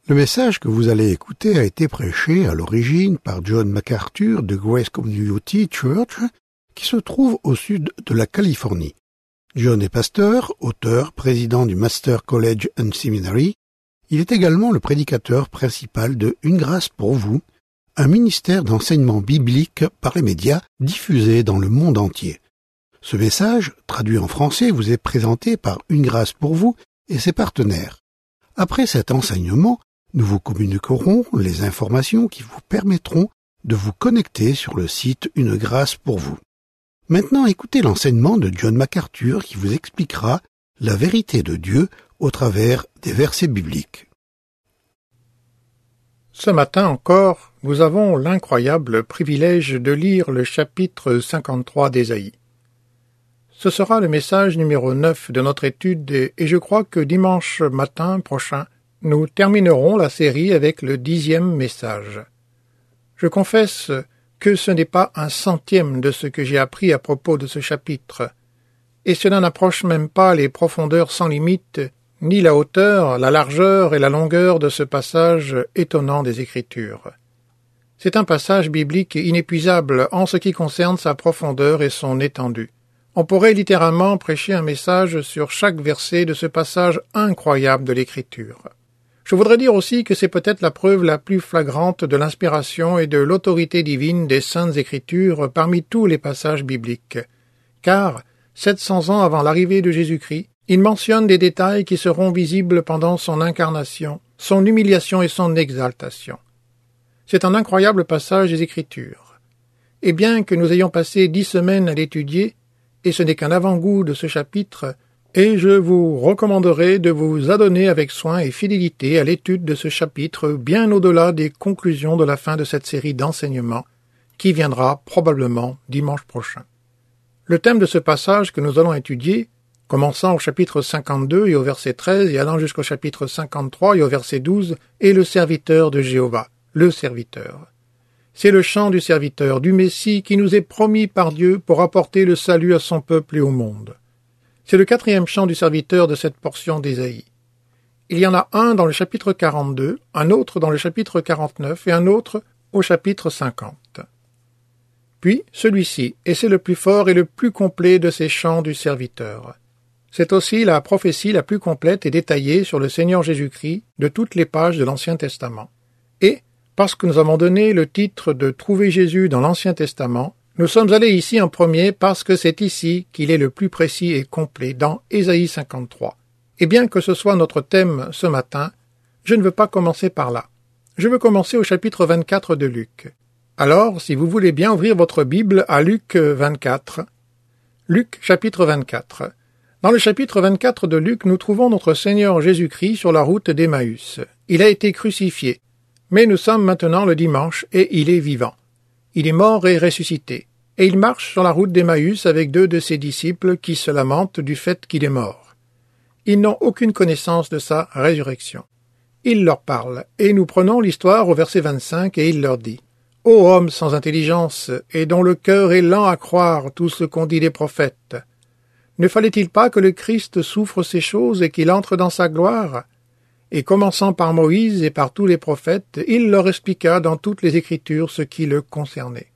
Le message que vous allez écouter a été prêché à l'origine par John MacArthur de Grace Community Church, qui se trouve au sud de la Californie. John est pasteur, auteur, président du Master College and Seminary. Il est également le prédicateur principal de Une grâce pour vous, un ministère d'enseignement biblique par les médias diffusé dans le monde entier. Ce message, traduit en français, vous est présenté par Une grâce pour vous et ses partenaires. Après cet enseignement, nous vous communiquerons les informations qui vous permettront de vous connecter sur le site Une grâce pour vous. Maintenant, écoutez l'enseignement de John MacArthur qui vous expliquera la vérité de Dieu au travers des versets bibliques. Ce matin encore, nous avons l'incroyable privilège de lire le chapitre 53 d'Ésaïe. Ce sera le message numéro 9 de notre étude et je crois que dimanche matin prochain, nous terminerons la série avec le 10e message. Je confesse que ce n'est pas un centième de ce que j'ai appris à propos de ce chapitre, et cela n'approche même pas les profondeurs sans limite, ni la hauteur, la largeur et la longueur de ce passage étonnant des Écritures. C'est un passage biblique inépuisable en ce qui concerne sa profondeur et son étendue. On pourrait littéralement prêcher un message sur chaque verset de ce passage incroyable de l'Écriture. Je voudrais dire aussi que c'est peut-être la preuve la plus flagrante de l'inspiration et de l'autorité divine des Saintes Écritures parmi tous les passages bibliques. Car, 700 ans avant l'arrivée de Jésus-Christ, il mentionne des détails qui seront visibles pendant son incarnation, son humiliation et son exaltation. C'est un incroyable passage des Écritures. Et bien que nous ayons passé 10 semaines à l'étudier, et ce n'est qu'un avant-goût de ce chapitre, et je vous recommanderai de vous adonner avec soin et fidélité à l'étude de ce chapitre bien au-delà des conclusions de la fin de cette série d'enseignements, qui viendra probablement dimanche prochain. Le thème de ce passage que nous allons étudier, commençant au chapitre 52 et au verset 13 et allant jusqu'au chapitre 53 et au verset 12, est le serviteur de Jéhovah, le serviteur. C'est le chant du serviteur, du Messie qui nous est promis par Dieu pour apporter le salut à son peuple et au monde. C'est le 4e chant du serviteur de cette portion d'Ésaïe. Il y en a un dans le chapitre 42, un autre dans le chapitre 49 et un autre au chapitre 50. Puis celui-ci, et c'est le plus fort et le plus complet de ces chants du serviteur. C'est aussi la prophétie la plus complète et détaillée sur le Seigneur Jésus-Christ de toutes les pages de l'Ancien Testament. Et, parce que nous avons donné le titre de « Trouver Jésus dans l'Ancien Testament », nous sommes allés ici en premier parce que c'est ici qu'il est le plus précis et complet dans Ésaïe 53. Et bien que ce soit notre thème ce matin, je ne veux pas commencer par là. Je veux commencer au chapitre 24 de Luc. Alors, si vous voulez bien ouvrir votre Bible à Luc 24. Luc chapitre 24. Dans le chapitre 24 de Luc, nous trouvons notre Seigneur Jésus-Christ sur la route d'Emmaüs. Il a été crucifié, mais nous sommes maintenant le dimanche et il est vivant. Il est mort et ressuscité, et il marche sur la route d'Emmaüs avec 2 de ses disciples qui se lamentent du fait qu'il est mort. Ils n'ont aucune connaissance de sa résurrection. Il leur parle, et nous prenons l'histoire au verset 25, et il leur dit « Ô homme sans intelligence, et dont le cœur est lent à croire tout ce qu'ont dit les prophètes, ne fallait-il pas que le Christ souffre ces choses et qu'il entre dans sa gloire ?» Et commençant par Moïse et par tous les prophètes, il leur expliqua dans toutes les Écritures ce qui le concernait.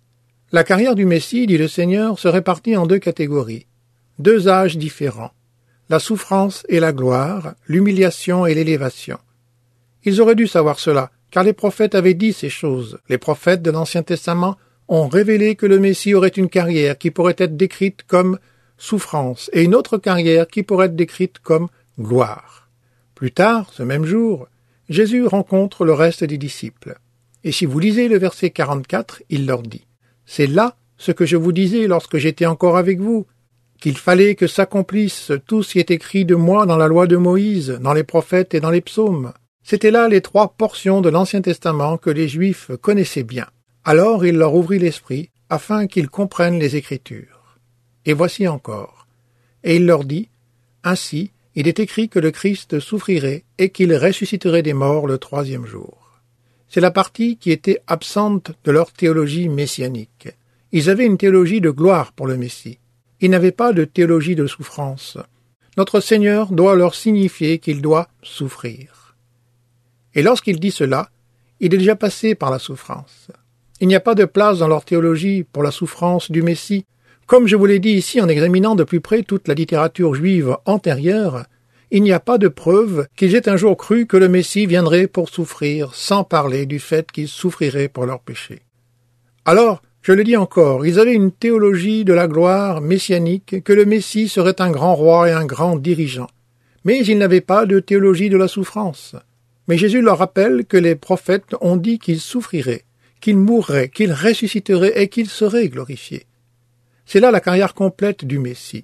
La carrière du Messie, dit le Seigneur, se répartit en 2 catégories, 2 âges différents, la souffrance et la gloire, l'humiliation et l'élévation. Ils auraient dû savoir cela, car les prophètes avaient dit ces choses. Les prophètes de l'Ancien Testament ont révélé que le Messie aurait une carrière qui pourrait être décrite comme souffrance et une autre carrière qui pourrait être décrite comme gloire. Plus tard, ce même jour, Jésus rencontre le reste des disciples. Et si vous lisez le verset 44, il leur dit « C'est là ce que je vous disais lorsque j'étais encore avec vous, qu'il fallait que s'accomplisse tout ce qui est écrit de moi dans la loi de Moïse, dans les prophètes et dans les psaumes. » C'étaient là les 3 portions de l'Ancien Testament que les Juifs connaissaient bien. Alors il leur ouvrit l'esprit, afin qu'ils comprennent les Écritures. Et voici encore. Et il leur dit « Ainsi, il est écrit que le Christ souffrirait et qu'il ressusciterait des morts le 3e jour. » C'est la partie qui était absente de leur théologie messianique. Ils avaient une théologie de gloire pour le Messie. Ils n'avaient pas de théologie de souffrance. Notre Seigneur doit leur signifier qu'il doit souffrir. Et lorsqu'il dit cela, il est déjà passé par la souffrance. Il n'y a pas de place dans leur théologie pour la souffrance du Messie. Comme je vous l'ai dit ici en examinant de plus près toute la littérature juive antérieure, il n'y a pas de preuve qu'ils aient un jour cru que le Messie viendrait pour souffrir, sans parler du fait qu'il souffrirait pour leurs péchés. Alors, je le dis encore, ils avaient une théologie de la gloire messianique, que le Messie serait un grand roi et un grand dirigeant. Mais ils n'avaient pas de théologie de la souffrance. Mais Jésus leur rappelle que les prophètes ont dit qu'il souffrirait, qu'il mourrait, qu'il ressusciterait et qu'il serait glorifié. C'est là la carrière complète du Messie.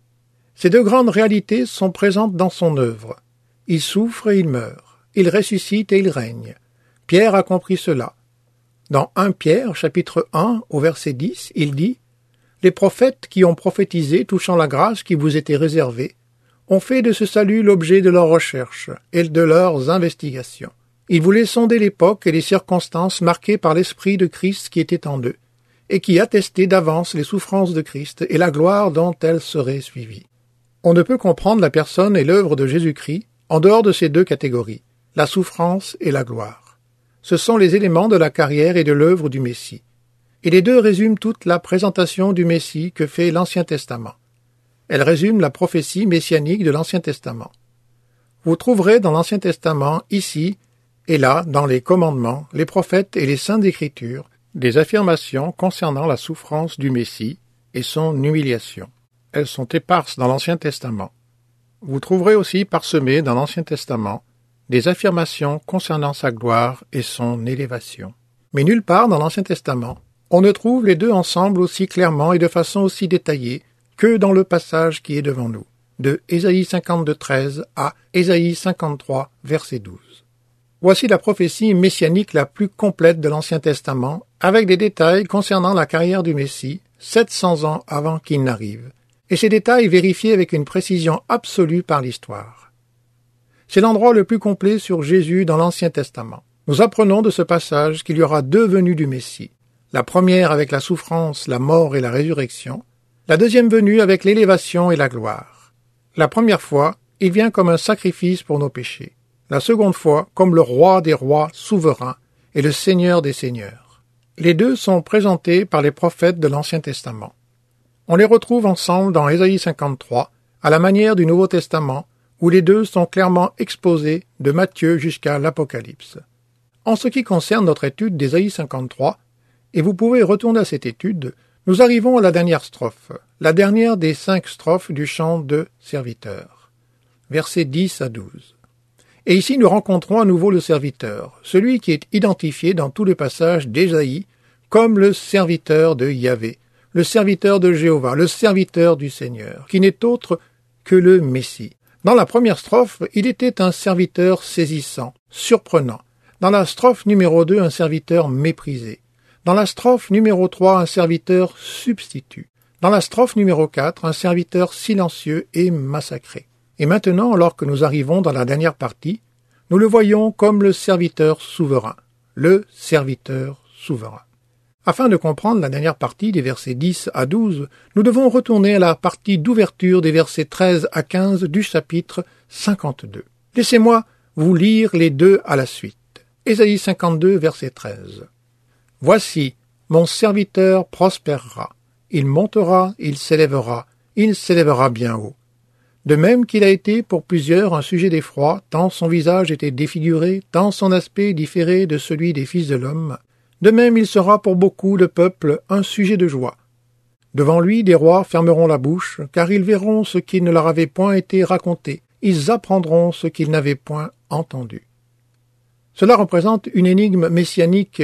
Ces deux grandes réalités sont présentes dans son œuvre. Il souffre et il meurt. Il ressuscite et il règne. Pierre a compris cela. Dans 1 Pierre, chapitre 1, au verset 10, il dit « Les prophètes qui ont prophétisé touchant la grâce qui vous était réservée ont fait de ce salut l'objet de leurs recherches et de leurs investigations. Ils voulaient sonder l'époque et les circonstances marquées par l'Esprit de Christ qui était en eux, et qui attestait d'avance les souffrances de Christ et la gloire dont elles seraient suivies. » On ne peut comprendre la personne et l'œuvre de Jésus-Christ en dehors de ces deux catégories, la souffrance et la gloire. Ce sont les éléments de la carrière et de l'œuvre du Messie. Et les deux résument toute la présentation du Messie que fait l'Ancien Testament. Elles résument la prophétie messianique de l'Ancien Testament. Vous trouverez dans l'Ancien Testament, ici et là, dans les commandements, les prophètes et les saintes Écritures, des affirmations concernant la souffrance du Messie et son humiliation. Elles sont éparses dans l'Ancien Testament. Vous trouverez aussi parsemées dans l'Ancien Testament des affirmations concernant sa gloire et son élévation. Mais nulle part dans l'Ancien Testament, on ne trouve les deux ensemble aussi clairement et de façon aussi détaillée que dans le passage qui est devant nous, de Ésaïe 52:13 à Ésaïe 53, verset 12. Voici la prophétie messianique la plus complète de l'Ancien Testament, avec des détails concernant la carrière du Messie, 700 ans avant qu'il n'arrive, et ces détails vérifiés avec une précision absolue par l'histoire. C'est l'endroit le plus complet sur Jésus dans l'Ancien Testament. Nous apprenons de ce passage qu'il y aura deux venues du Messie, la première avec la souffrance, la mort et la résurrection, la deuxième venue avec l'élévation et la gloire. La première fois, il vient comme un sacrifice pour nos péchés. La seconde fois, comme le roi des rois souverain et le seigneur des seigneurs. Les deux sont présentés par les prophètes de l'Ancien Testament. On les retrouve ensemble dans Ésaïe 53, à la manière du Nouveau Testament, où les deux sont clairement exposés de Matthieu jusqu'à l'Apocalypse. En ce qui concerne notre étude d'Ésaïe 53, et vous pouvez retourner à cette étude, nous arrivons à la dernière strophe, la dernière des 5 strophes du chant de serviteur, versets 10 à 12. Et ici nous rencontrons à nouveau le serviteur, celui qui est identifié dans tous les passages d'Ésaïe comme le serviteur de Yahvé, le serviteur de Jéhovah, le serviteur du Seigneur, qui n'est autre que le Messie. Dans la première strophe, il était un serviteur saisissant, surprenant. Dans la strophe numéro 2, un serviteur méprisé. Dans la strophe numéro 3, un serviteur substitut. Dans la strophe numéro 4, un serviteur silencieux et massacré. Et maintenant, alors que nous arrivons dans la dernière partie, nous le voyons comme le serviteur souverain. Le serviteur souverain. Afin de comprendre la dernière partie des versets 10 à 12, nous devons retourner à la partie d'ouverture des versets 13 à 15 du chapitre 52. Laissez-moi vous lire les deux à la suite. Ésaïe 52, verset 13. « Voici, mon serviteur prospérera. Il montera, il s'élèvera bien haut. De même qu'il a été pour plusieurs un sujet d'effroi, tant son visage était défiguré, tant son aspect différé de celui des fils de l'homme, de même il sera pour beaucoup de peuples un sujet de joie. Devant lui des rois fermeront la bouche, car ils verront ce qui ne leur avait point été raconté, ils apprendront ce qu'ils n'avaient point entendu. » Cela représente une énigme messianique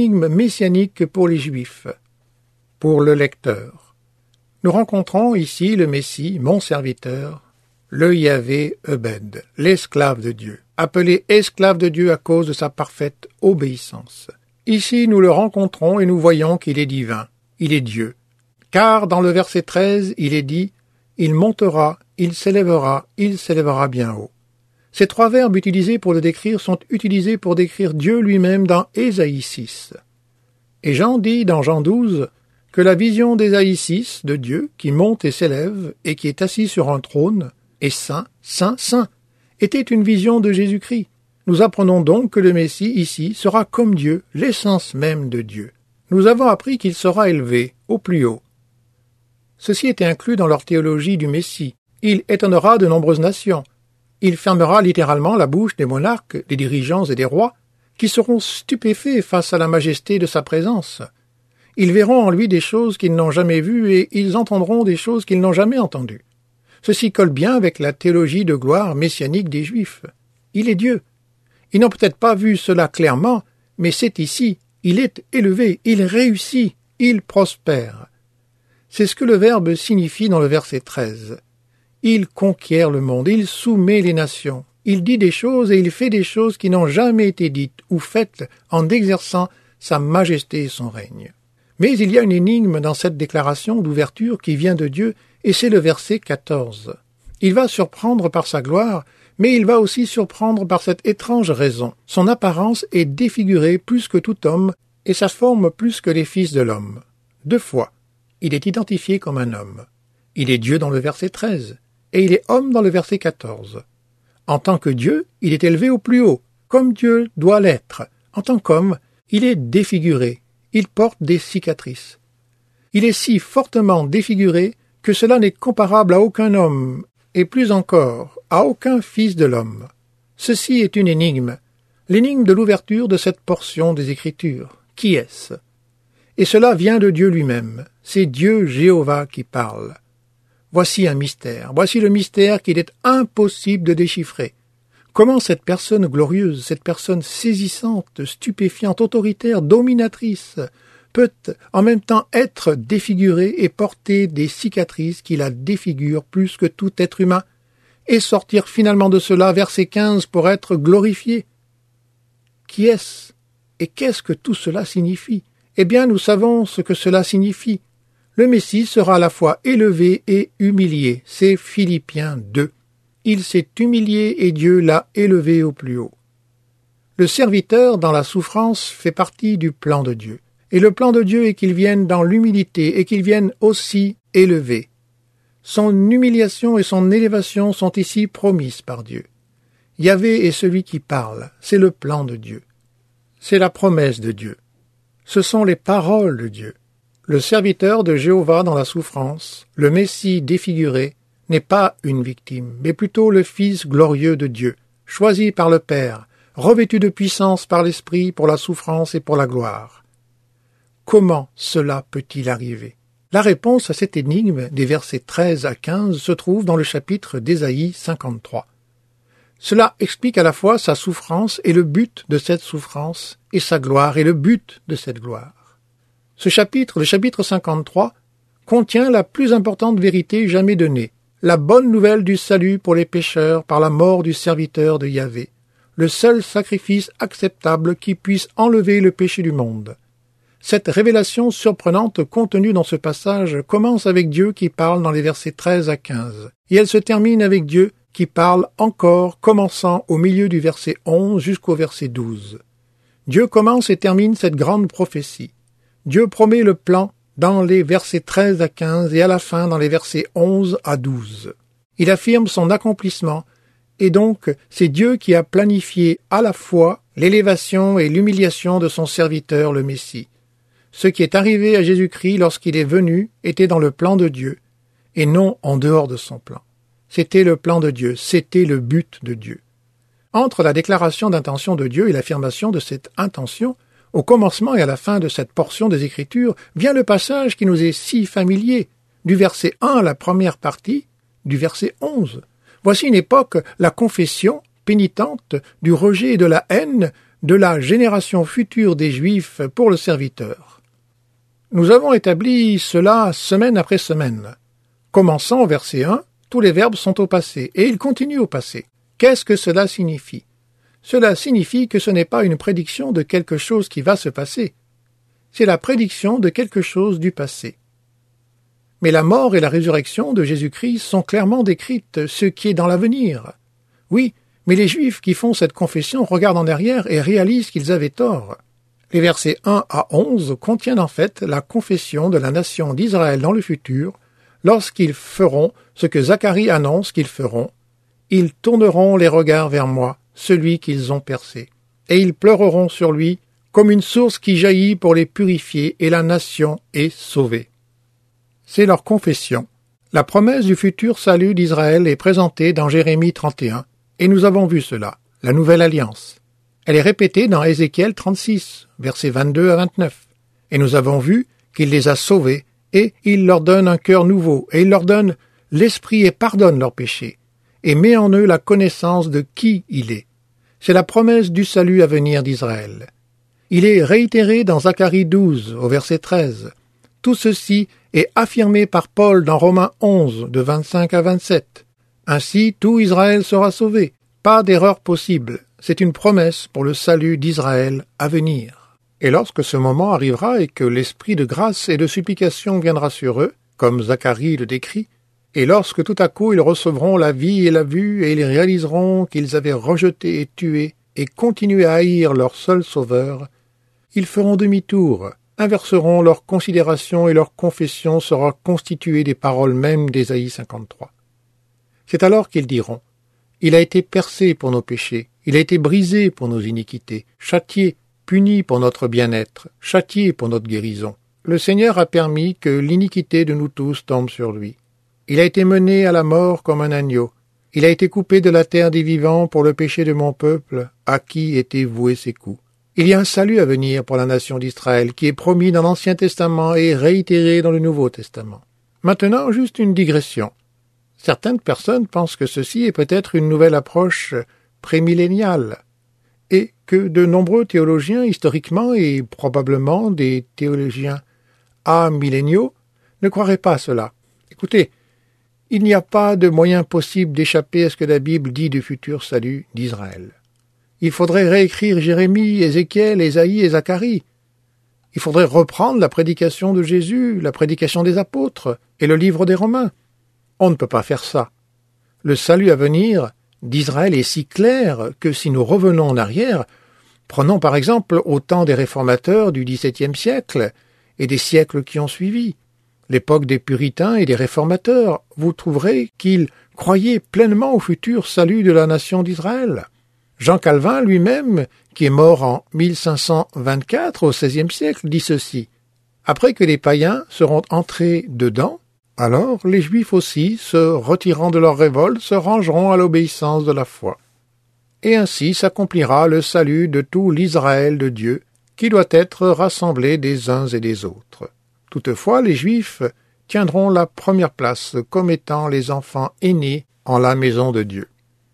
pour les Juifs, pour le lecteur. Nous rencontrons ici le Messie, mon serviteur, le Yahvé Ebed, l'esclave de Dieu, appelé esclave de Dieu à cause de sa parfaite obéissance. Ici nous le rencontrons et nous voyons qu'il est divin, il est Dieu. Car dans le verset 13, il est dit « Il montera, il s'élèvera bien haut ». Ces 3 verbes utilisés pour le décrire sont utilisés pour décrire Dieu lui-même dans Ésaïe 6. Et Jean dit dans Jean 12 que la vision d'Ésaïe 6 de Dieu qui monte et s'élève et qui est assis sur un trône est saint, saint, saint, était une vision de Jésus-Christ. Nous apprenons donc que le Messie, ici, sera comme Dieu, l'essence même de Dieu. Nous avons appris qu'il sera élevé, au plus haut. Ceci est inclus dans leur théologie du Messie. Il étonnera de nombreuses nations. Il fermera littéralement la bouche des monarques, des dirigeants et des rois, qui seront stupéfaits face à la majesté de sa présence. Ils verront en lui des choses qu'ils n'ont jamais vues et ils entendront des choses qu'ils n'ont jamais entendues. Ceci colle bien avec la théologie de gloire messianique des Juifs. Il est Dieu. Ils n'ont peut-être pas vu cela clairement, mais c'est ici. Il est élevé, il réussit, il prospère. C'est ce que le verbe signifie dans le verset 13. Il conquiert le monde, il soumet les nations. Il dit des choses et il fait des choses qui n'ont jamais été dites ou faites en exerçant sa majesté et son règne. Mais il y a une énigme dans cette déclaration d'ouverture qui vient de Dieu, et c'est le verset 14. Il va surprendre par sa gloire, mais il va aussi surprendre par cette étrange raison. Son apparence est défigurée plus que tout homme, et sa forme plus que les fils de l'homme. 2 fois, il est identifié comme un homme. Il est Dieu dans le verset 13, et il est homme dans le verset 14. En tant que Dieu, il est élevé au plus haut, comme Dieu doit l'être. En tant qu'homme, il est défiguré, il porte des cicatrices. Il est si fortement défiguré que cela n'est comparable à aucun homme, et plus encore, à aucun fils de l'homme. Ceci est une énigme, l'énigme de l'ouverture de cette portion des Écritures. Qui est-ce? Et cela vient de Dieu lui-même, c'est Dieu Jéhovah qui parle. Voici un mystère, voici le mystère qu'il est impossible de déchiffrer. Comment cette personne glorieuse, cette personne saisissante, stupéfiante, autoritaire, dominatrice, peut en même temps être défigurée et porter des cicatrices qui la défigurent plus que tout être humain, et sortir finalement de cela, verset 15, pour être glorifié? Qui est-ce? Et qu'est-ce que tout cela signifie? Eh bien, nous savons ce que cela signifie. Le Messie sera à la fois élevé et humilié. C'est Philippiens 2. Il s'est humilié et Dieu l'a élevé au plus haut. Le serviteur dans la souffrance fait partie du plan de Dieu. Et le plan de Dieu est qu'il vienne dans l'humilité et qu'il vienne aussi élevé. Son humiliation et son élévation sont ici promises par Dieu. Yahvé est celui qui parle. C'est le plan de Dieu. C'est la promesse de Dieu. Ce sont les paroles de Dieu. Le serviteur de Jéhovah dans la souffrance, le Messie défiguré, n'est pas une victime, mais plutôt le Fils glorieux de Dieu, choisi par le Père, revêtu de puissance par l'Esprit pour la souffrance et pour la gloire. Comment cela peut-il arriver? La réponse à cette énigme des versets 13 à 15 se trouve dans le chapitre d'Ésaïe 53. Cela explique à la fois sa souffrance et le but de cette souffrance, et sa gloire et le but de cette gloire. Ce chapitre, le chapitre 53, contient la plus importante vérité jamais donnée, la bonne nouvelle du salut pour les pécheurs par la mort du serviteur de Yahvé, le seul sacrifice acceptable qui puisse enlever le péché du monde. Cette révélation surprenante contenue dans ce passage commence avec Dieu qui parle dans les versets 13 à 15, et elle se termine avec Dieu qui parle encore, commençant au milieu du verset 11 jusqu'au verset 12. Dieu commence et termine cette grande prophétie. Dieu promet le plan dans les versets 13 à 15 et à la fin dans les versets 11 à 12. Il affirme son accomplissement, et donc c'est Dieu qui a planifié à la fois l'élévation et l'humiliation de son serviteur le Messie. Ce qui est arrivé à Jésus-Christ lorsqu'il est venu était dans le plan de Dieu, et non en dehors de son plan. C'était le plan de Dieu, c'était le but de Dieu. Entre la déclaration d'intention de Dieu et l'affirmation de cette intention, au commencement et à la fin de cette portion des Écritures, vient le passage qui nous est si familier, du verset 1 à la première partie, du verset 11. Voici une époque, la confession pénitente du rejet et de la haine de la génération future des Juifs pour le serviteur. Nous avons établi cela semaine après semaine. Commençant au verset 1, tous les verbes sont au passé, et ils continuent au passé. Qu'est-ce que cela signifie? Cela signifie que ce n'est pas une prédiction de quelque chose qui va se passer. C'est la prédiction de quelque chose du passé. Mais la mort et la résurrection de Jésus-Christ sont clairement décrites, ce qui est dans l'avenir. Oui, mais les Juifs qui font cette confession regardent en arrière et réalisent qu'ils avaient tort. Les versets 1 à 11 contiennent en fait la confession de la nation d'Israël dans le futur, lorsqu'ils feront ce que Zacharie annonce qu'ils feront. Ils tourneront les regards vers moi, celui qu'ils ont percé. Et ils pleureront sur lui comme une source qui jaillit pour les purifier, et la nation est sauvée. C'est leur confession. La promesse du futur salut d'Israël est présentée dans Jérémie 31, et nous avons vu cela, la nouvelle alliance. Elle est répétée dans Ézéchiel 36, versets 22 à 29, et nous avons vu qu'il les a sauvés, et il leur donne un cœur nouveau, et il leur donne l'esprit et pardonne leurs péchés, et met en eux la connaissance de qui il est. C'est la promesse du salut à venir d'Israël. Il est réitéré dans Zacharie 12, au verset 13. Tout ceci est affirmé par Paul dans Romains 11, de 25 à 27. Ainsi, tout Israël sera sauvé. Pas d'erreur possible. C'est une promesse pour le salut d'Israël à venir. Et lorsque ce moment arrivera et que l'esprit de grâce et de supplication viendra sur eux, comme Zacharie le décrit, et lorsque tout à coup ils recevront la vie et la vue, et ils réaliseront qu'ils avaient rejeté et tué et continué à haïr leur seul sauveur, ils feront demi-tour, inverseront leur considération et leur confession sera constituée des paroles mêmes d'Ésaïe 53. C'est alors qu'ils diront « Il a été percé pour nos péchés, il a été brisé pour nos iniquités, châtié, puni pour notre bien-être, châtié pour notre guérison. Le Seigneur a permis que l'iniquité de nous tous tombe sur lui. Il a été mené à la mort comme un agneau. Il a été coupé de la terre des vivants pour le péché de mon peuple, à qui étaient voués ses coups. Il y a un salut à venir pour la nation d'Israël qui est promis dans l'Ancien Testament et réitéré dans le Nouveau Testament. Maintenant, juste une digression. Certaines personnes pensent que ceci est peut-être une nouvelle approche prémilléniale et que de nombreux théologiens historiquement et probablement des théologiens amilléniaux ne croiraient pas à cela. Écoutez, il n'y a pas de moyen possible d'échapper à ce que la Bible dit du futur salut d'Israël. Il faudrait réécrire Jérémie, Ézéchiel, Ésaïe et Zacharie. Il faudrait reprendre la prédication de Jésus, la prédication des apôtres et le livre des Romains. On ne peut pas faire ça. Le salut à venir d'Israël est si clair que si nous revenons en arrière, prenons par exemple au temps des réformateurs du XVIIe siècle et des siècles qui ont suivi, l'époque des puritains et des réformateurs, vous trouverez qu'ils croyaient pleinement au futur salut de la nation d'Israël. Jean Calvin lui-même, qui est mort en 1524 au XVIe siècle, dit ceci. Après que les païens seront entrés dedans, alors les Juifs aussi, se retirant de leur révolte, se rangeront à l'obéissance de la foi. Et ainsi s'accomplira le salut de tout l'Israël de Dieu, qui doit être rassemblé des uns et des autres. Toutefois, les Juifs tiendront la première place comme étant les enfants aînés en la maison de Dieu.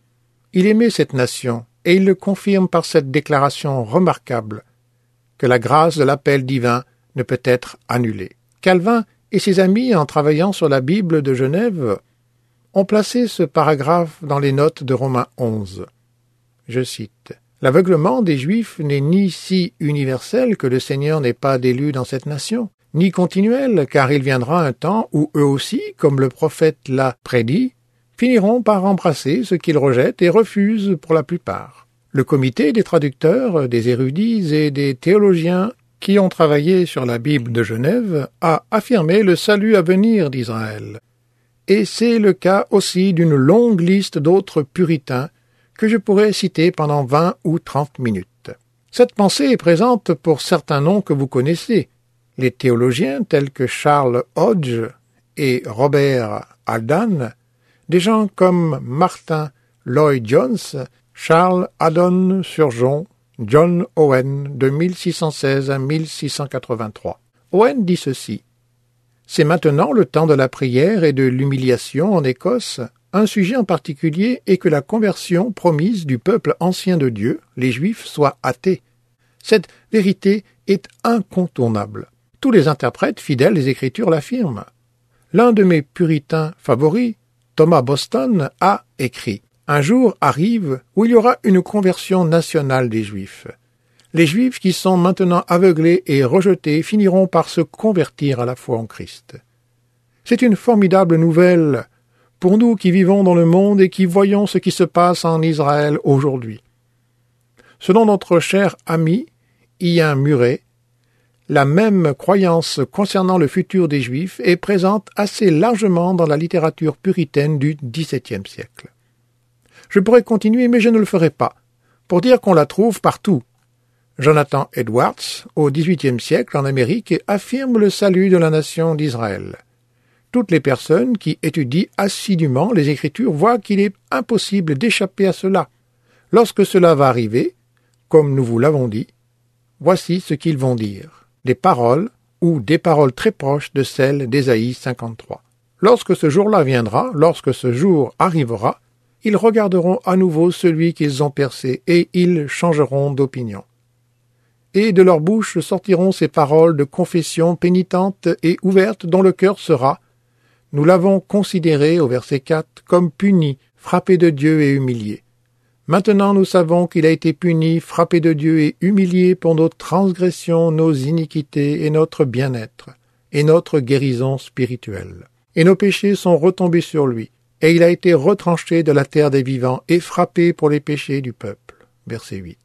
Il aimait cette nation, et il le confirme par cette déclaration remarquable que la grâce de l'appel divin ne peut être annulée. Calvin et ses amis, en travaillant sur la Bible de Genève, ont placé ce paragraphe dans les notes de Romains 11. Je cite. « L'aveuglement des Juifs n'est ni si universel que le Seigneur n'ait pas d'élus dans cette nation, ni continuel, car il viendra un temps où eux aussi, comme le prophète l'a prédit, finiront par embrasser ce qu'ils rejettent et refusent pour la plupart. Le comité des traducteurs, des érudits et des théologiens qui ont travaillé sur la Bible de Genève a affirmé le salut à venir d'Israël. Et c'est le cas aussi d'une longue liste d'autres puritains que je pourrais citer pendant 20 ou 30 minutes. Cette pensée est présente pour certains noms que vous connaissez. Les théologiens tels que Charles Hodge et Robert Haldane, des gens comme Martin Lloyd-Jones, Charles Haddon Surgeon, John Owen, de 1616 à 1683. Owen dit ceci. « C'est maintenant le temps de la prière et de l'humiliation en Écosse. Un sujet en particulier est que la conversion promise du peuple ancien de Dieu, les Juifs, soit athée. Cette vérité est incontournable. Tous les interprètes fidèles des Écritures l'affirment. L'un de mes puritains favoris, Thomas Boston, a écrit « Un jour arrive où il y aura une conversion nationale des Juifs. Les Juifs qui sont maintenant aveuglés et rejetés finiront par se convertir à la foi en Christ. C'est une formidable nouvelle pour nous qui vivons dans le monde et qui voyons ce qui se passe en Israël aujourd'hui. Selon notre cher ami Ian Murray, la même croyance concernant le futur des Juifs est présente assez largement dans la littérature puritaine du XVIIe siècle. Je pourrais continuer, mais je ne le ferai pas. pour dire qu'on la trouve partout. Jonathan Edwards, au XVIIIe siècle en Amérique, affirme le salut de la nation d'Israël. Toutes les personnes qui étudient assidûment les Écritures voient qu'il est impossible d'échapper à cela. Lorsque cela va arriver, comme nous vous l'avons dit, voici ce qu'ils vont dire. Des paroles ou des paroles très proches de celles d'Ésaïe 53. Lorsque ce jour-là viendra, lorsque ce jour arrivera, ils regarderont à nouveau celui qu'ils ont percé et ils changeront d'opinion. Et de leur bouche sortiront ces paroles de confession pénitente et ouverte dont le cœur sera, nous l'avons considéré, au verset 4, comme puni, frappé de Dieu et humilié. Maintenant nous savons qu'il a été puni, frappé de Dieu et humilié pour nos transgressions, nos iniquités et notre bien-être, et notre guérison spirituelle. Et nos péchés sont retombés sur lui, et il a été retranché de la terre des vivants et frappé pour les péchés du peuple. Verset 8.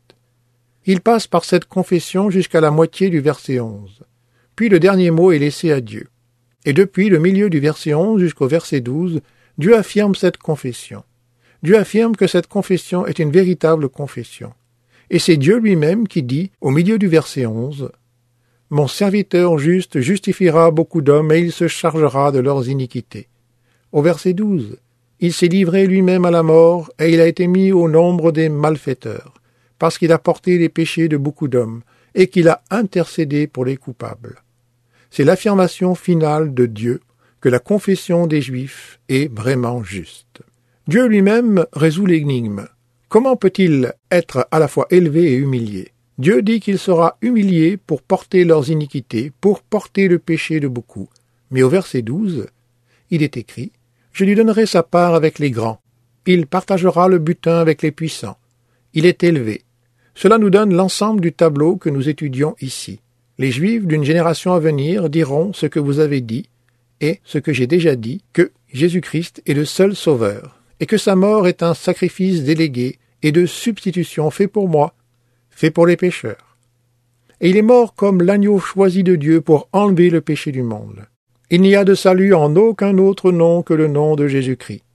Il passe par cette confession jusqu'à la moitié du verset 11. Puis le dernier mot est laissé à Dieu. Et depuis le milieu du verset 11 jusqu'au verset 12, Dieu affirme cette confession. Dieu affirme que cette confession est une véritable confession. Et c'est Dieu lui-même qui dit, au milieu du verset 11, « Mon serviteur juste justifiera beaucoup d'hommes et il se chargera de leurs iniquités. » Au verset 12, « Il s'est livré lui-même à la mort et il a été mis au nombre des malfaiteurs, parce qu'il a porté les péchés de beaucoup d'hommes et qu'il a intercédé pour les coupables. » C'est l'affirmation finale de Dieu que la confession des Juifs est vraiment juste. Dieu lui-même résout l'énigme. Comment peut-il être à la fois élevé et humilié? Dieu dit qu'il sera humilié pour porter leurs iniquités, pour porter le péché de beaucoup. Mais au verset 12, il est écrit « Je lui donnerai sa part avec les grands. Il partagera le butin avec les puissants. Il est élevé. » Cela nous donne l'ensemble du tableau que nous étudions ici. Les Juifs d'une génération à venir diront ce que vous avez dit, et ce que j'ai déjà dit, que Jésus-Christ est le seul Sauveur, et que sa mort est un sacrifice délégué et de substitution fait pour moi, fait pour les pécheurs. Et il est mort comme l'agneau choisi de Dieu pour enlever le péché du monde. Il n'y a de salut en aucun autre nom que le nom de Jésus-Christ.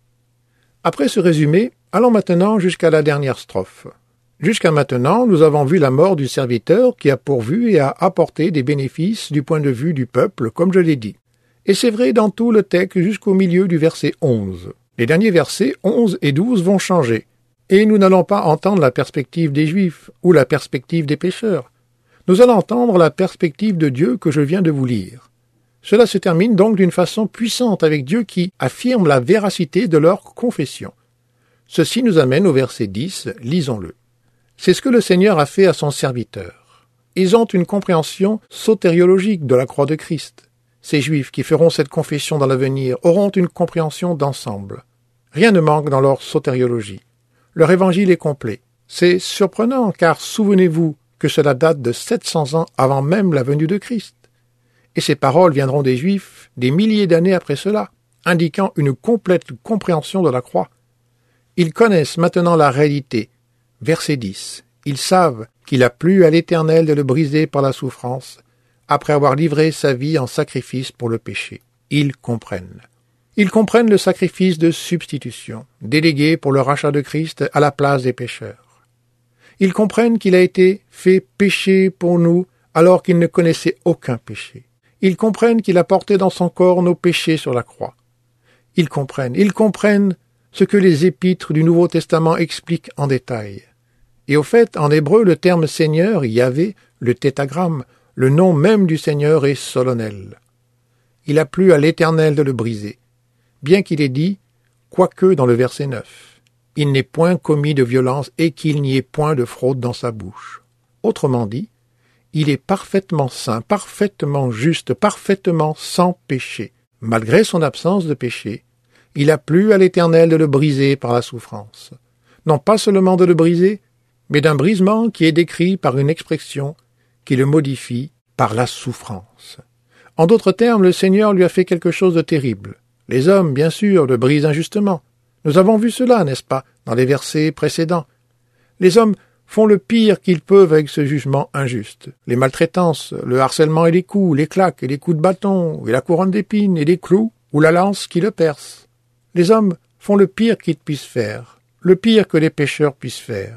Après ce résumé, allons maintenant jusqu'à la dernière strophe. Jusqu'à maintenant, nous avons vu la mort du serviteur qui a pourvu et a apporté des bénéfices du point de vue du peuple, comme je l'ai dit. Et c'est vrai dans tout le texte jusqu'au milieu du verset 11. Les derniers versets 11 et 12 vont changer. Et nous n'allons pas entendre la perspective des Juifs ou la perspective des pécheurs. Nous allons entendre la perspective de Dieu que je viens de vous lire. Cela se termine donc d'une façon puissante avec Dieu qui affirme la véracité de leur confession. Ceci nous amène au verset 10, lisons-le. C'est ce que le Seigneur a fait à son serviteur. Ils ont une compréhension sotériologique de la croix de Christ. Ces Juifs qui feront cette confession dans l'avenir auront une compréhension d'ensemble. Rien ne manque dans leur sotériologie. Leur évangile est complet. C'est surprenant car souvenez-vous que cela date de 700 ans avant même la venue de Christ. Et ces paroles viendront des Juifs des milliers d'années après cela, indiquant une complète compréhension de la croix. Ils connaissent maintenant la réalité. Verset 10. Ils savent qu'il a plu à l'Éternel de le briser par la souffrance, après avoir livré sa vie en sacrifice pour le péché. Ils comprennent. Ils comprennent le sacrifice de substitution, délégué pour le rachat de Christ à la place des pécheurs. Ils comprennent qu'il a été fait péché pour nous alors qu'il ne connaissait aucun péché. Ils comprennent qu'il a porté dans son corps nos péchés sur la croix. Ils comprennent ce que les épîtres du Nouveau Testament expliquent en détail. Et au fait, en hébreu, le terme Seigneur, Yahvé, le tétragramme, le nom même du Seigneur est solennel. Il a plu à l'Éternel de le briser, bien qu'il ait dit, quoique dans le verset 9, il n'ait point commis de violence et qu'il n'y ait point de fraude dans sa bouche. Autrement dit, il est parfaitement saint, parfaitement juste, parfaitement sans péché. Malgré son absence de péché, il a plu à l'Éternel de le briser par la souffrance. Non pas seulement de le briser, mais d'un brisement qui est décrit par une expression qui le modifie par la souffrance. En d'autres termes, le Seigneur lui a fait quelque chose de terrible. Les hommes, bien sûr, le brisent injustement. Nous avons vu cela, n'est-ce pas, dans les versets précédents. Les hommes font le pire qu'ils peuvent avec ce jugement injuste. Les maltraitances, le harcèlement et les coups, les claques et les coups de bâton, et la couronne d'épines et les clous, ou la lance qui le perce. Les hommes font le pire qu'ils puissent faire, le pire que les pécheurs puissent faire.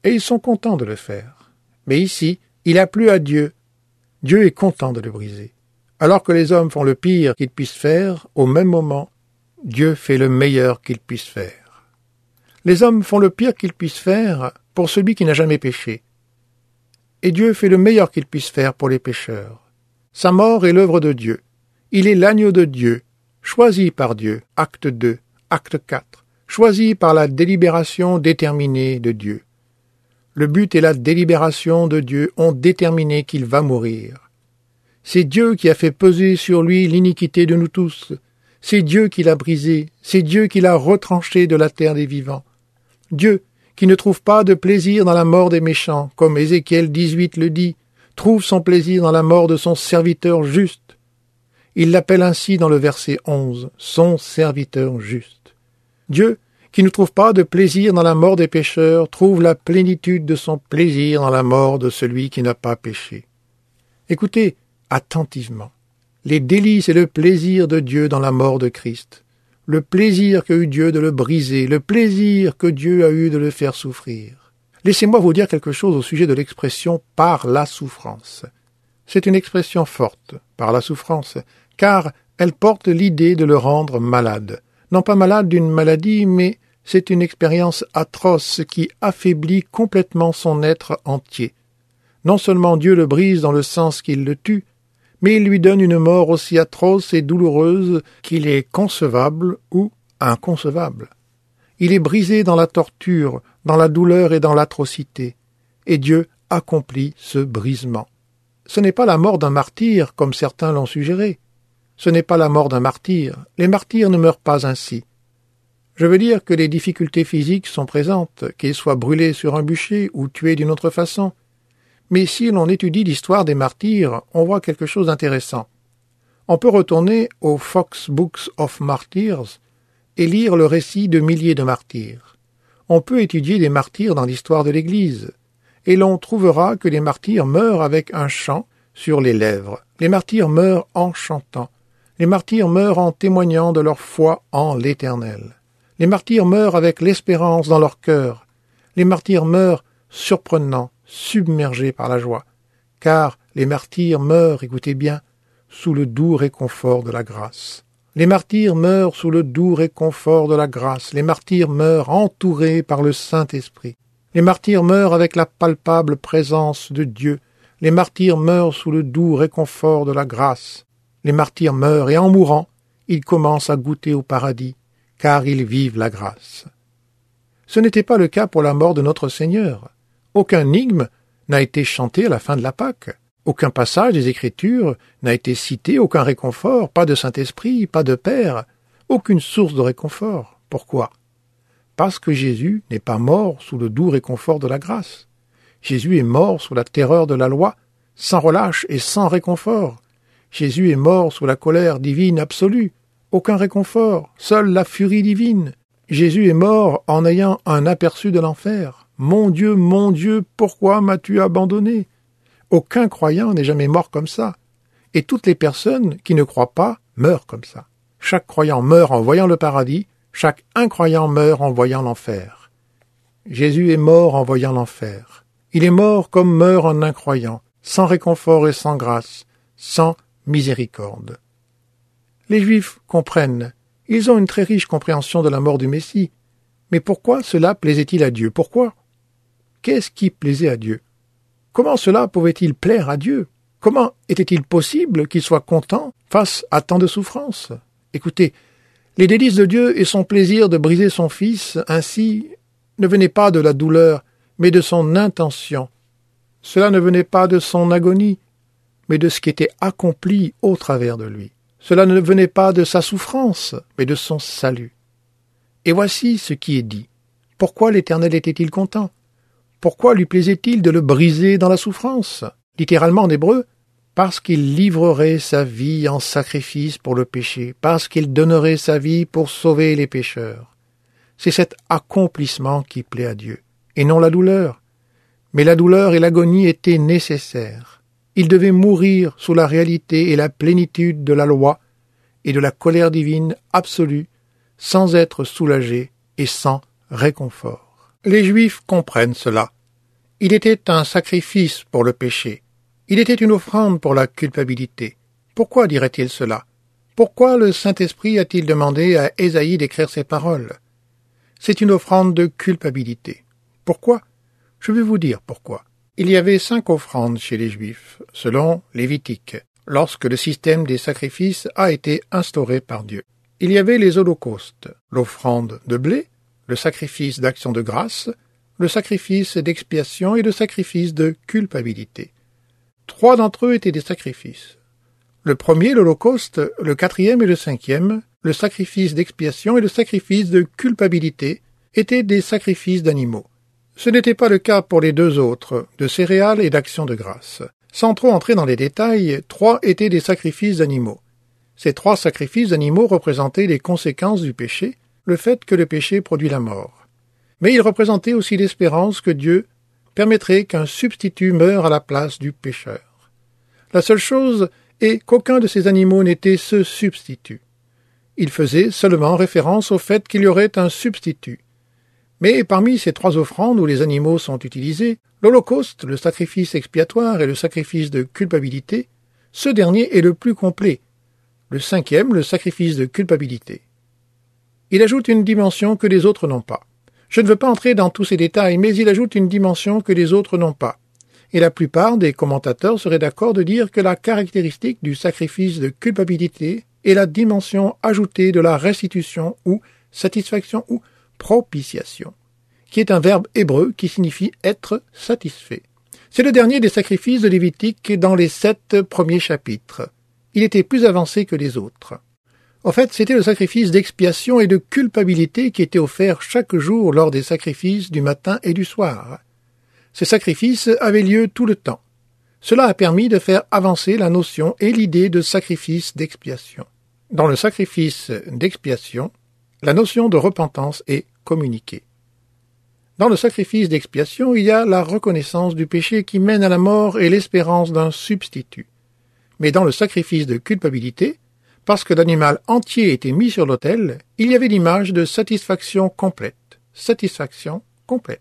et ils sont contents de le faire. Mais ici, il a plu à Dieu. Dieu est content de le briser. Alors que les hommes font le pire qu'ils puissent faire, au même moment, Dieu fait le meilleur qu'ils puissent faire. Les hommes font le pire qu'ils puissent faire pour celui qui n'a jamais péché. Et Dieu fait le meilleur qu'il puisse faire pour les pécheurs. Sa mort est l'œuvre de Dieu. Il est l'agneau de Dieu, choisi par Dieu, acte 2, acte 4, choisi par la délibération déterminée de Dieu. Le but et la délibération de Dieu ont déterminé qu'il va mourir. C'est Dieu qui a fait peser sur lui l'iniquité de nous tous. C'est Dieu qui l'a brisé. C'est Dieu qui l'a retranché de la terre des vivants. Dieu, qui ne trouve pas de plaisir dans la mort des méchants, comme Ézéchiel 18 le dit, trouve son plaisir dans la mort de son serviteur juste. Il l'appelle ainsi dans le verset 11, son serviteur juste. Dieu, qui ne trouve pas de plaisir dans la mort des pécheurs, trouve la plénitude de son plaisir dans la mort de celui qui n'a pas péché. Écoutez attentivement les délices et le plaisir de Dieu dans la mort de Christ, le plaisir qu'a eu Dieu de le briser, le plaisir que Dieu a eu de le faire souffrir. Laissez-moi vous dire quelque chose au sujet de l'expression « par la souffrance ». C'est une expression forte, par la souffrance, car elle porte l'idée de le rendre malade. Non pas malade d'une maladie, mais c'est une expérience atroce qui affaiblit complètement son être entier. Non seulement Dieu le brise dans le sens qu'il le tue, mais il lui donne une mort aussi atroce et douloureuse qu'il est concevable ou inconcevable. Il est brisé dans la torture, dans la douleur et dans l'atrocité, et Dieu accomplit ce brisement. Ce n'est pas la mort d'un martyr, comme certains l'ont suggéré. Ce n'est pas la mort d'un martyr. Les martyrs ne meurent pas ainsi. Je veux dire que les difficultés physiques sont présentes, qu'ils soient brûlés sur un bûcher ou tués d'une autre façon. Mais si l'on étudie l'histoire des martyrs, on voit quelque chose d'intéressant. On peut retourner aux Fox Books of Martyrs et lire le récit de milliers de martyrs. On peut étudier des martyrs dans l'histoire de l'Église, et l'on trouvera que les martyrs meurent avec un chant sur les lèvres. Les martyrs meurent en chantant. Les martyrs meurent en témoignant de leur foi en l'Éternel. Les martyrs meurent avec l'espérance dans leur cœur. Les martyrs meurent surprenants, submergés par la joie. Car les martyrs meurent, écoutez bien, sous le doux réconfort de la grâce. Les martyrs meurent sous le doux réconfort de la grâce. Les martyrs meurent entourés par le Saint-Esprit. Les martyrs meurent avec la palpable présence de Dieu. Les martyrs meurent sous le doux réconfort de la grâce. Les martyrs meurent et en mourant, ils commencent à goûter au paradis, car ils vivent la grâce. Ce n'était pas le cas pour la mort de notre Seigneur. Aucun hymne n'a été chanté à la fin de la Pâque. Aucun passage des Écritures n'a été cité, aucun réconfort, pas de Saint-Esprit, pas de Père, aucune source de réconfort. Pourquoi ? Parce que Jésus n'est pas mort sous le doux réconfort de la grâce. Jésus est mort sous la terreur de la loi, sans relâche et sans réconfort. Jésus est mort sous la colère divine absolue, aucun réconfort, seule la furie divine. Jésus est mort en ayant un aperçu de l'enfer. Mon Dieu, pourquoi m'as-tu abandonné ? Aucun croyant n'est jamais mort comme ça. Et toutes les personnes qui ne croient pas meurent comme ça. Chaque croyant meurt en voyant le paradis, chaque incroyant meurt en voyant l'enfer. Jésus est mort en voyant l'enfer. Il est mort comme meurt un incroyant, sans réconfort et sans grâce, sans miséricorde. Les Juifs comprennent. Ils ont une très riche compréhension de la mort du Messie. Mais pourquoi cela plaisait-il à Dieu ? Pourquoi ? Qu'est-ce qui plaisait à Dieu ? Comment cela pouvait-il plaire à Dieu ? Comment était-il possible qu'il soit content face à tant de souffrances ? Écoutez, les délices de Dieu et son plaisir de briser son Fils ainsi ne venaient pas de la douleur, mais de son intention. Cela ne venait pas de son agonie, mais de ce qui était accompli au travers de lui. Cela ne venait pas de sa souffrance, mais de son salut. Et voici ce qui est dit. Pourquoi l'Éternel était-il content ? Pourquoi lui plaisait-il de le briser dans la souffrance ? Littéralement en hébreu, parce qu'il livrerait sa vie en sacrifice pour le péché, parce qu'il donnerait sa vie pour sauver les pécheurs. C'est cet accomplissement qui plaît à Dieu, et non la douleur. Mais la douleur et l'agonie étaient nécessaires. Il devait mourir sous la réalité et la plénitude de la loi et de la colère divine absolue, sans être soulagé et sans réconfort. Les Juifs comprennent cela. Il était un sacrifice pour le péché. Il était une offrande pour la culpabilité. Pourquoi dirait-il cela? Pourquoi le Saint-Esprit a-t-il demandé à Ésaïe d'écrire ces paroles? C'est une offrande de culpabilité. Pourquoi? Je vais vous dire pourquoi. Il y avait 5 offrandes chez les Juifs, selon Lévitique, lorsque le système des sacrifices a été instauré par Dieu. Il y avait les holocaustes, l'offrande de blé, le sacrifice d'action de grâce, le sacrifice d'expiation et le sacrifice de culpabilité. 3 d'entre eux étaient des sacrifices. Le premier, l'Holocauste, le 4e et le 5e, le sacrifice d'expiation et le sacrifice de culpabilité, étaient des sacrifices d'animaux. Ce n'était pas le cas pour les 2 autres, de céréales et d'action de grâce. Sans trop entrer dans les détails, 3 étaient des sacrifices d'animaux. Ces 3 sacrifices d'animaux représentaient les conséquences du péché, le fait que le péché produit la mort. Mais ils représentaient aussi l'espérance que Dieu permettrait qu'un substitut meure à la place du pécheur. La seule chose est qu'aucun de ces animaux n'était ce substitut. Il faisait seulement référence au fait qu'il y aurait un substitut. Mais parmi ces 3 offrandes où les animaux sont utilisés, l'Holocauste, le sacrifice expiatoire et le sacrifice de culpabilité, ce dernier est le plus complet. Le 5e, le sacrifice de culpabilité. Il ajoute une dimension que les autres n'ont pas. Je ne veux pas entrer dans tous ces détails, mais il ajoute une dimension que les autres n'ont pas. Et la plupart des commentateurs seraient d'accord de dire que la caractéristique du sacrifice de culpabilité est la dimension ajoutée de la restitution ou satisfaction ou propitiation, qui est un verbe hébreu qui signifie être satisfait. C'est le dernier des sacrifices de Lévitique dans les 7 premiers chapitres. Il était plus avancé que les autres. En fait, c'était le sacrifice d'expiation et de culpabilité qui était offert chaque jour lors des sacrifices du matin et du soir. Ces sacrifices avaient lieu tout le temps. Cela a permis de faire avancer la notion et l'idée de sacrifice d'expiation. Dans le sacrifice d'expiation, la notion de repentance est communiquée. Dans le sacrifice d'expiation, il y a la reconnaissance du péché qui mène à la mort et l'espérance d'un substitut. Mais dans le sacrifice de culpabilité, parce que l'animal entier était mis sur l'autel, il y avait l'image de satisfaction complète. Satisfaction complète.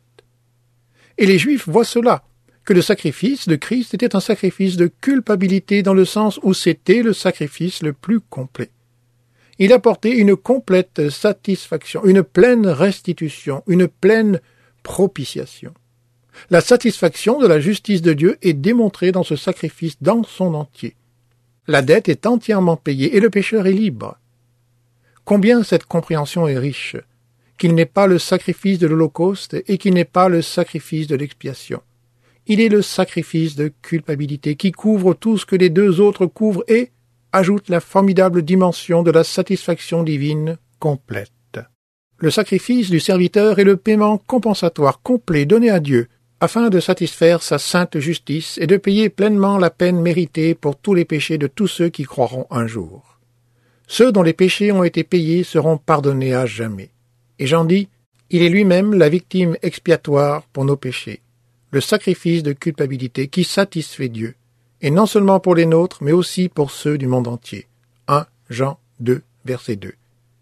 Et les Juifs voient cela, que le sacrifice de Christ était un sacrifice de culpabilité dans le sens où c'était le sacrifice le plus complet. Il apportait une complète satisfaction, une pleine restitution, une pleine propitiation. La satisfaction de la justice de Dieu est démontrée dans ce sacrifice dans son entier. La dette est entièrement payée et le pécheur est libre. Combien cette compréhension est riche, qu'il n'est pas le sacrifice de l'Holocauste et qu'il n'est pas le sacrifice de l'expiation. Il est le sacrifice de culpabilité qui couvre tout ce que les 2 autres couvrent et ajoute la formidable dimension de la satisfaction divine complète. Le sacrifice du serviteur est le paiement compensatoire complet donné à Dieu, afin de satisfaire sa sainte justice et de payer pleinement la peine méritée pour tous les péchés de tous ceux qui croiront un jour. Ceux dont les péchés ont été payés seront pardonnés à jamais. Et Jean dit, il est lui-même la victime expiatoire pour nos péchés, le sacrifice de culpabilité qui satisfait Dieu, et non seulement pour les nôtres, mais aussi pour ceux du monde entier. 1 Jean 2, verset 2.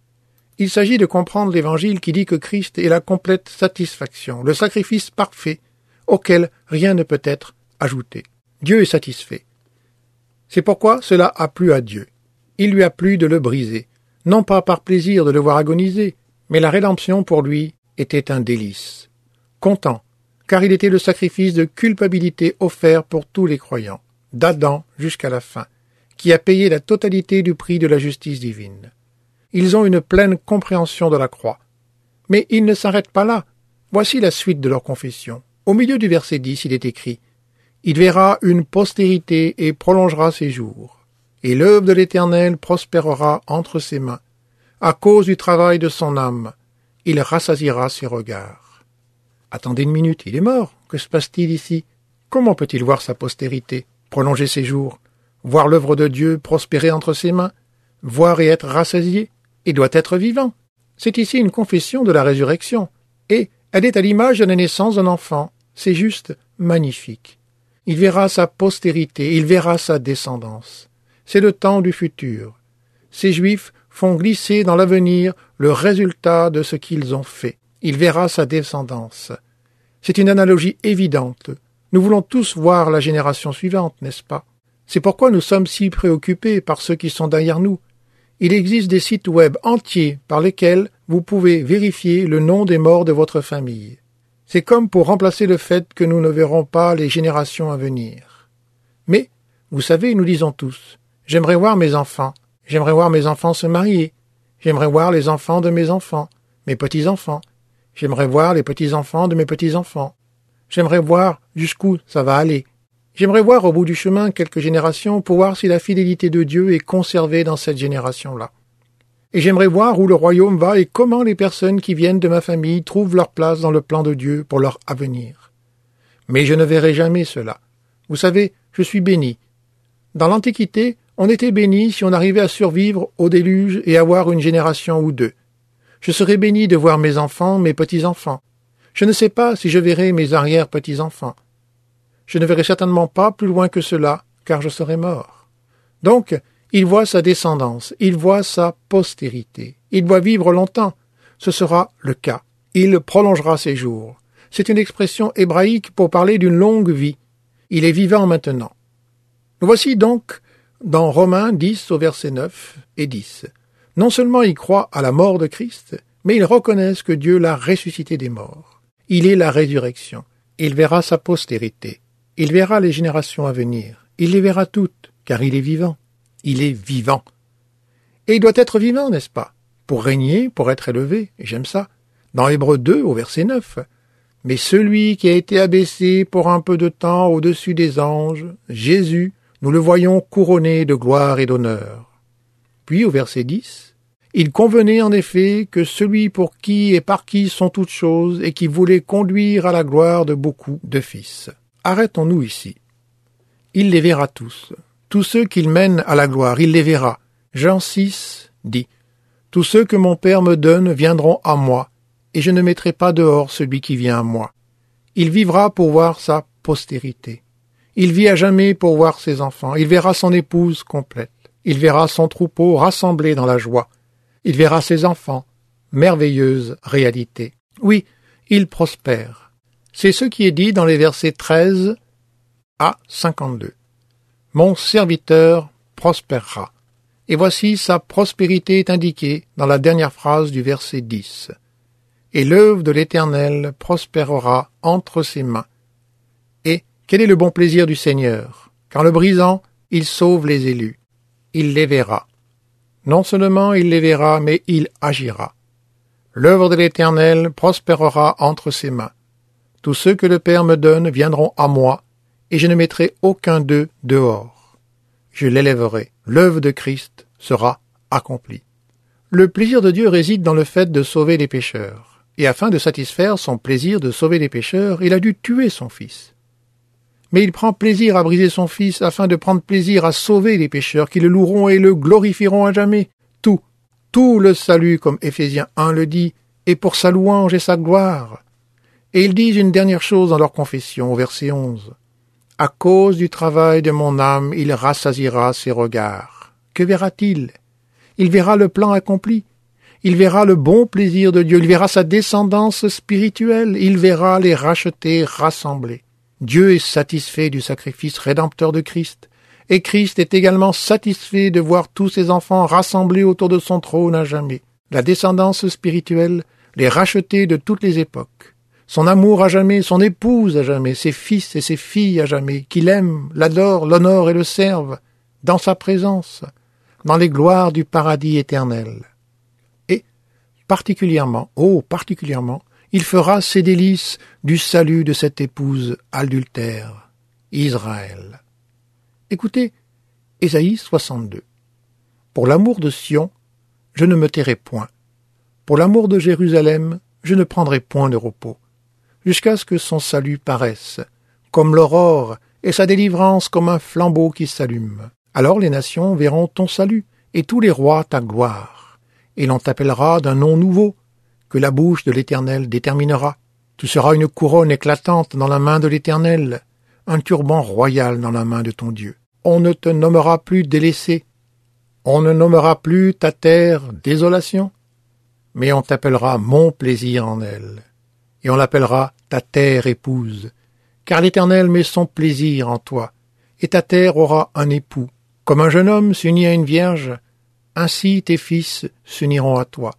Il s'agit de comprendre l'Évangile qui dit que Christ est la complète satisfaction, le sacrifice parfait, auquel rien ne peut être ajouté. Dieu est satisfait. C'est pourquoi cela a plu à Dieu. Il lui a plu de le briser, non pas par plaisir de le voir agoniser, mais la rédemption pour lui était un délice. Content, car il était le sacrifice de culpabilité offert pour tous les croyants, d'Adam jusqu'à la fin, qui a payé la totalité du prix de la justice divine. Ils ont une pleine compréhension de la croix. Mais ils ne s'arrêtent pas là. Voici la suite de leur confession. Au milieu du verset 10, il est écrit « Il verra une postérité et prolongera ses jours, et l'œuvre de l'Éternel prospérera entre ses mains. À cause du travail de son âme, il rassasiera ses regards. » Attendez une minute, il est mort. Que se passe-t-il ici? Comment peut-il voir sa postérité, prolonger ses jours, voir l'œuvre de Dieu prospérer entre ses mains, voir et être rassasié? Il doit être vivant. C'est ici une confession de la résurrection, et elle est à l'image de la naissance d'un enfant. C'est juste magnifique. Il verra sa postérité, il verra sa descendance. C'est le temps du futur. Ces Juifs font glisser dans l'avenir le résultat de ce qu'ils ont fait. Il verra sa descendance. C'est une analogie évidente. Nous voulons tous voir la génération suivante, n'est-ce pas? C'est pourquoi nous sommes si préoccupés par ceux qui sont derrière nous. Il existe des sites web entiers par lesquels vous pouvez vérifier le nom des morts de votre famille. C'est comme pour remplacer le fait que nous ne verrons pas les générations à venir. Mais, vous savez, nous disons tous, j'aimerais voir mes enfants se marier, j'aimerais voir les enfants de mes enfants, mes petits-enfants, j'aimerais voir les petits-enfants de mes petits-enfants, j'aimerais voir jusqu'où ça va aller. J'aimerais voir au bout du chemin quelques générations pour voir si la fidélité de Dieu est conservée dans cette génération-là. Et j'aimerais voir où le royaume va et comment les personnes qui viennent de ma famille trouvent leur place dans le plan de Dieu pour leur avenir. Mais je ne verrai jamais cela. Vous savez, je suis béni. Dans l'Antiquité, on était béni si on arrivait à survivre au déluge et avoir une génération ou deux. Je serais béni de voir mes enfants, mes petits-enfants. Je ne sais pas si je verrai mes arrière-petits-enfants. Je ne verrai certainement pas plus loin que cela, car je serai mort. Donc, il voit sa descendance, il voit sa postérité, il doit vivre longtemps. Ce sera le cas. Il prolongera ses jours. C'est une expression hébraïque pour parler d'une longue vie. Il est vivant maintenant. Nous voici donc dans Romains 10 au verset 9 et 10. Non seulement ils croient à la mort de Christ, mais ils reconnaissent que Dieu l'a ressuscité des morts. Il est la résurrection. Il verra sa postérité. Il verra les générations à venir. Il les verra toutes, car il est vivant. Il est vivant. Et il doit être vivant, n'est-ce pas? Pour régner, pour être élevé, et j'aime ça. Dans Hébreux 2, au verset 9. Mais celui qui a été abaissé pour un peu de temps au-dessus des anges, Jésus, nous le voyons couronné de gloire et d'honneur. Puis, au verset 10, il convenait en effet que celui pour qui et par qui sont toutes choses et qui voulait conduire à la gloire de beaucoup de fils. Arrêtons-nous ici. Il les verra tous. Tous ceux qu'il mène à la gloire, il les verra. Jean 6 dit « Tous ceux que mon Père me donne viendront à moi, et je ne mettrai pas dehors celui qui vient à moi. Il vivra pour voir sa postérité. Il vit à jamais pour voir ses enfants. Il verra son épouse complète. Il verra son troupeau rassemblé dans la joie. Il verra ses enfants. Merveilleuse réalité. Oui, il prospère. C'est ce qui est dit dans les versets 13 à 52. Mon serviteur prospérera. Et voici sa prospérité est indiquée dans la dernière phrase du verset 10. Et l'œuvre de l'Éternel prospérera entre ses mains. Et quel est le bon plaisir du Seigneur? Qu'en le brisant, il sauve les élus. Il les verra. Non seulement il les verra, mais il agira. L'œuvre de l'Éternel prospérera entre ses mains. Tous ceux que le Père me donne viendront à moi, et je ne mettrai aucun d'eux dehors. Je l'élèverai. L'œuvre de Christ sera accomplie. Le plaisir de Dieu réside dans le fait de sauver les pécheurs. Et afin de satisfaire son plaisir de sauver les pécheurs, il a dû tuer son Fils. Mais il prend plaisir à briser son Fils afin de prendre plaisir à sauver les pécheurs qui le loueront et le glorifieront à jamais. Tout le salut, comme Éphésiens 1 le dit, est pour sa louange et sa gloire. Et ils disent une dernière chose dans leur confession, au verset 11. « À cause du travail de mon âme, il rassasiera ses regards. » Que verra-t-il? Il verra le plan accompli. Il verra le bon plaisir de Dieu. Il verra sa descendance spirituelle. Il verra les rachetés rassemblés. Dieu est satisfait du sacrifice rédempteur de Christ. Et Christ est également satisfait de voir tous ses enfants rassemblés autour de son trône à jamais. La descendance spirituelle, les rachetés de toutes les époques. Son amour à jamais, son épouse à jamais, ses fils et ses filles à jamais, qui l'aiment, l'adorent, l'honorent et le servent, dans sa présence, dans les gloires du paradis éternel. Et, particulièrement, il fera ses délices du salut de cette épouse adultère, Israël. Écoutez, Ésaïe 62. Pour l'amour de Sion, je ne me tairai point. Pour l'amour de Jérusalem, je ne prendrai point de repos. Jusqu'à ce que son salut paraisse, comme l'aurore, et sa délivrance comme un flambeau qui s'allume. Alors les nations verront ton salut, et tous les rois ta gloire. Et l'on t'appellera d'un nom nouveau, que la bouche de l'Éternel déterminera. Tu seras une couronne éclatante dans la main de l'Éternel, un turban royal dans la main de ton Dieu. On ne te nommera plus délaissé, on ne nommera plus ta terre désolation, mais on t'appellera mon plaisir en elle. et on l'appellera ta terre épouse, car l'Éternel met son plaisir en toi, et ta terre aura un époux. Comme un jeune homme s'unit à une vierge, ainsi tes fils s'uniront à toi.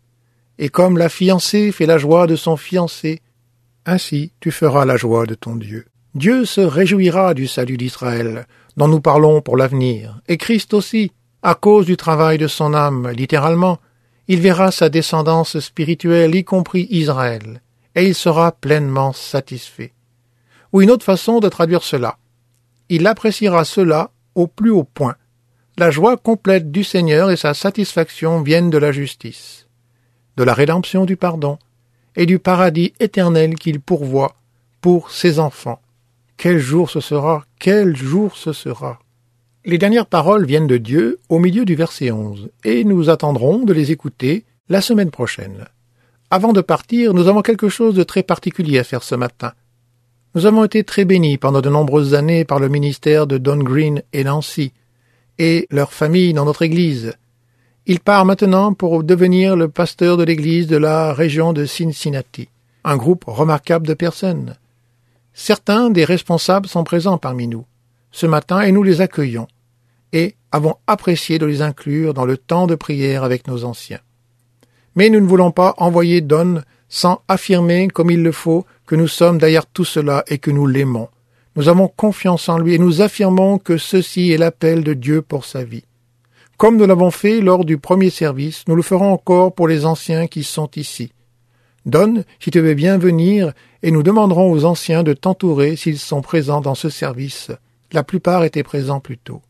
Et comme la fiancée fait la joie de son fiancé, ainsi tu feras la joie de ton Dieu. Dieu se réjouira du salut d'Israël, dont nous parlons pour l'avenir, et Christ aussi, à cause du travail de son âme, littéralement, il verra sa descendance spirituelle, y compris Israël, et il sera pleinement satisfait. Ou une autre façon de traduire cela, il appréciera cela au plus haut point. La joie complète du Seigneur et sa satisfaction viennent de la justice, de la rédemption du pardon et du paradis éternel qu'il pourvoit pour ses enfants. Quel jour ce sera! Quel jour ce sera! Les dernières paroles viennent de Dieu au milieu du verset 11, et nous attendrons de les écouter la semaine prochaine. Avant de partir, nous avons quelque chose de très particulier à faire ce matin. Nous avons été très bénis pendant de nombreuses années par le ministère de Don Green et Nancy, et leur famille dans notre Église. Il part maintenant pour devenir le pasteur de l'Église de la région de Cincinnati, un groupe remarquable de personnes. Certains des responsables sont présents parmi nous ce matin et nous les accueillons, et avons apprécié de les inclure dans le temps de prière avec nos anciens. Mais nous ne voulons pas envoyer Don sans affirmer comme il le faut que nous sommes derrière tout cela et que nous l'aimons. Nous avons confiance en lui et nous affirmons que ceci est l'appel de Dieu pour sa vie. Comme nous l'avons fait lors du premier service, nous le ferons encore pour les anciens qui sont ici. Don, si tu veux bien venir, et nous demanderons aux anciens de t'entourer s'ils sont présents dans ce service. La plupart étaient présents plus tôt.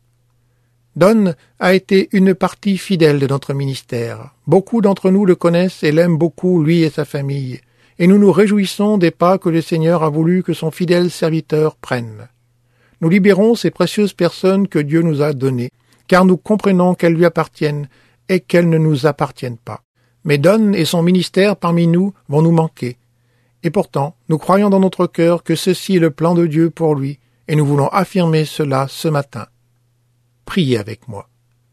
Don a été une partie fidèle de notre ministère. Beaucoup d'entre nous le connaissent et l'aiment beaucoup, lui et sa famille, et nous nous réjouissons des pas que le Seigneur a voulu que son fidèle serviteur prenne. Nous libérons ces précieuses personnes que Dieu nous a données, car nous comprenons qu'elles lui appartiennent et qu'elles ne nous appartiennent pas. Mais Don et son ministère parmi nous vont nous manquer. Et pourtant, nous croyons dans notre cœur que ceci est le plan de Dieu pour lui, et nous voulons affirmer cela ce matin. Priez avec moi.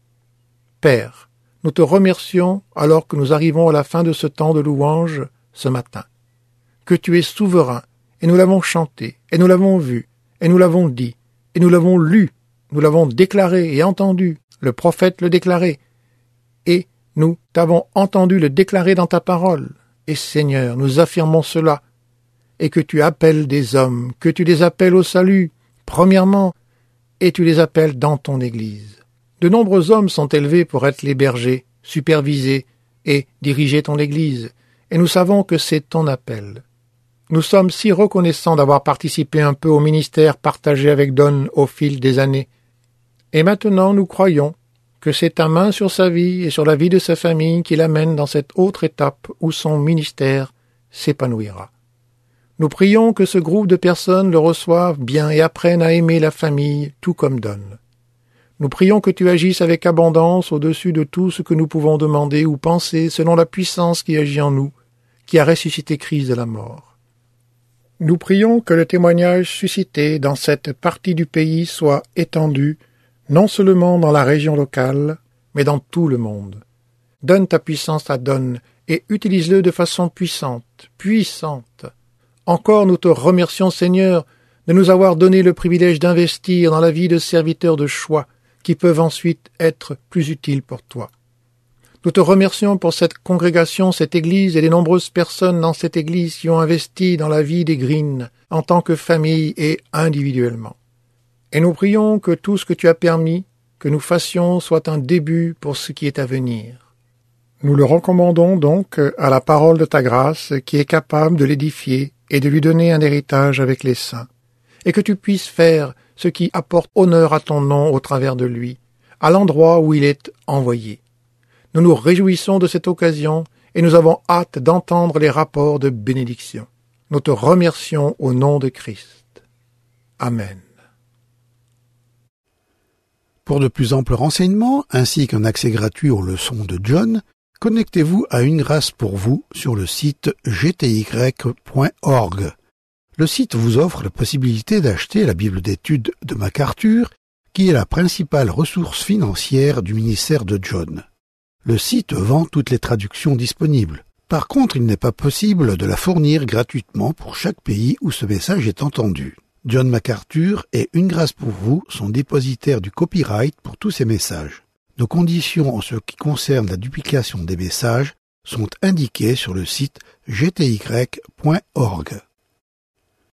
Père, nous te remercions alors que nous arrivons à la fin de ce temps de louange ce matin. Que tu es souverain, et nous l'avons chanté, et nous l'avons vu, et nous l'avons dit, et nous l'avons lu, nous l'avons déclaré et entendu, le prophète le déclarait, et nous t'avons entendu le déclarer dans ta parole. Et Seigneur, nous affirmons cela, et que tu appelles des hommes, que tu les appelles au salut, premièrement, et tu les appelles dans ton Église. De nombreux hommes sont élevés pour être les bergers, superviser et diriger ton Église, et nous savons que c'est ton appel. Nous sommes si reconnaissants d'avoir participé un peu au ministère partagé avec Don au fil des années. Et maintenant nous croyons que c'est ta main sur sa vie et sur la vie de sa famille qui l'amène dans cette autre étape où son ministère s'épanouira. Nous prions que ce groupe de personnes le reçoivent bien et apprennent à aimer la famille tout comme Don. Nous prions que tu agisses avec abondance au-dessus de tout ce que nous pouvons demander ou penser selon la puissance qui agit en nous, qui a ressuscité Christ de la mort. Nous prions que le témoignage suscité dans cette partie du pays soit étendu, non seulement dans la région locale, mais dans tout le monde. Donne ta puissance à Don et utilise-le de façon puissante. Encore nous te remercions, Seigneur, de nous avoir donné le privilège d'investir dans la vie de serviteurs de choix qui peuvent ensuite être plus utiles pour toi. Nous te remercions pour cette congrégation, cette Église et les nombreuses personnes dans cette Église qui ont investi dans la vie des Green en tant que famille et individuellement. Et nous prions que tout ce que tu as permis que nous fassions soit un début pour ce qui est à venir. Nous le recommandons donc à la parole de ta grâce qui est capable de l'édifier et de lui donner un héritage avec les saints, et que tu puisses faire ce qui apporte honneur à ton nom au travers de lui, à l'endroit où il est envoyé. Nous nous réjouissons de cette occasion et nous avons hâte d'entendre les rapports de bénédiction. Nous te remercions au nom de Christ. Amen. Pour de plus amples renseignements, ainsi qu'un accès gratuit aux leçons de John, connectez-vous à Une Grâce pour vous sur le site gty.org. Le site vous offre la possibilité d'acheter la Bible d'études de MacArthur, qui est la principale ressource financière du ministère de John. Le site vend toutes les traductions disponibles, Par contre, il n'est pas possible de la fournir gratuitement pour chaque pays où ce message est entendu. John MacArthur et Une grâce pour vous sont dépositaires du copyright pour tous ces messages. Nos conditions en ce qui concerne la duplication des messages sont indiquées sur le site gty.org.